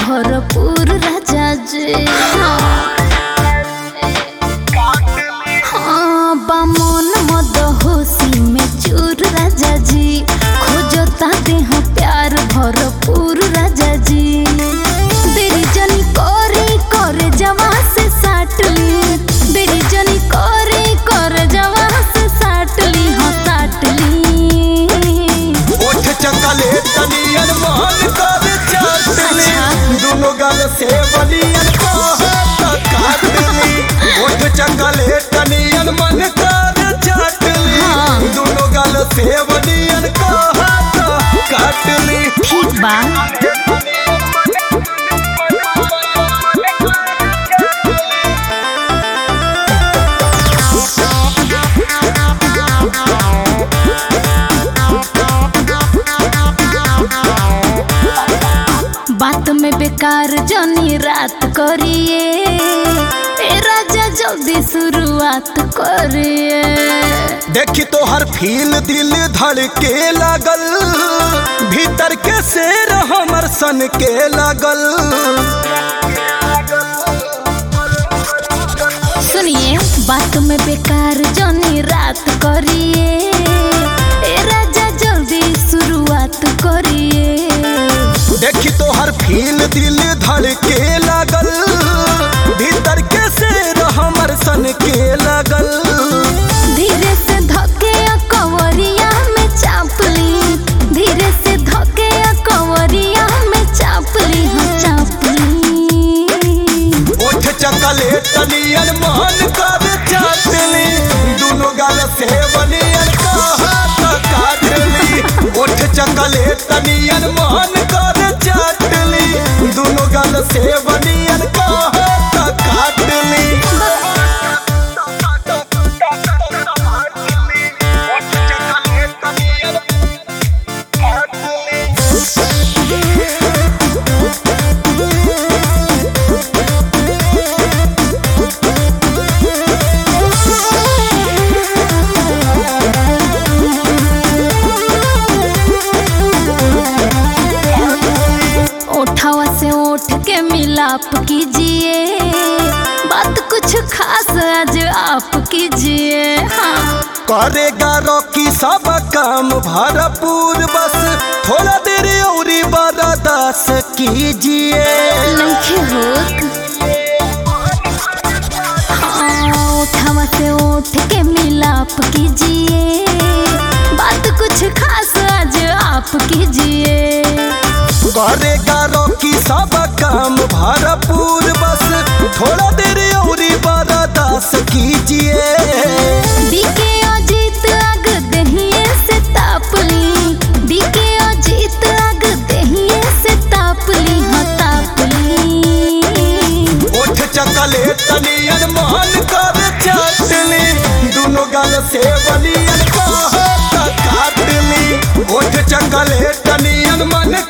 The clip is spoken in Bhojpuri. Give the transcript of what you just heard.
भरपूर राजा जी। हाँ बामन मद होशी में चूर राजा जी, खोजता देह प्यार भरपूर राजा जी। देरी जनी करे जवा से साटली, देरी जनी करे जवा से साटली, हाँ साटली। ओठ चॉकलेट नियन मान कर चाटली, दोनों गाल से बनियन काटली। ओठ चॉकलेट नियन मन कर चाटली, दोनों गाल से बनियन काटली। ठीक बा। बात में बेकार जनी रात करिए, ए राजा जल्दी शुरुआत करिए। देखी तो हर फील दिल धड़के लागल, भीतर के शेर हमर सन के लागल। सुनिए बात में बेकार जनी रात करिए, ए राजा जल्दी शुरुआत करिए। देखी तो हर फील दिल धड़के लागल, भीतर के शेर हमर सन के लागल। धीरे से धके कवरिया में चापली, धीरे से धके कवरिया में चापली, हाँ चापली। ओठ चॉकलेट नियन मान कर चाटली, दोनों गाल से बनियन काटली। ओठ चॉकलेट नियन मान कर चाटली, दोनों गाल से बनियन काटली। ओठावा से ओठ के मिलाप कीजिए, बात कुछ खास आज आप कीजिए। हाँ करेगा रॉकी सब काम भरपूर, बस थोड़ा देर और बर्दाश्त कीजिए। नहीं होत। हाँ ओठावा से ओठ के मिलाप कीजिए, बात कुछ खास आज आप कीजिए। करेगा रॉकी सब काम भरपूर, बस थोड़ा देर और बर्दाश्त कीजिए। बीके अजीत आग दहिए से तापली, बीके अजीत आग दहिए से तापली, हाँ तापली। ओठ चॉकलेट नियन मान कर चाटली, दोनों गाल से बनियन काटली। ओठ चॉकलेट नियन मन